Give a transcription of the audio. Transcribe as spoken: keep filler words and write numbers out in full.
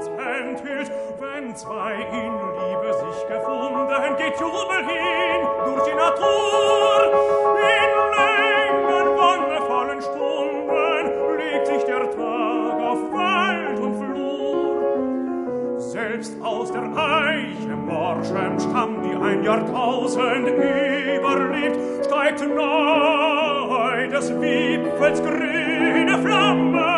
Herz enthielt. Wenn zwei in Liebe sich gefunden, geht Jubel hin durch die Natur. In langen, wonnevollen Stunden legt sich der Tag auf Wald und Flur. Selbst aus der Eiche morschem Stamm, die ein Jahrtausend überlebt, steigt neu des Wipfels grüne Flamme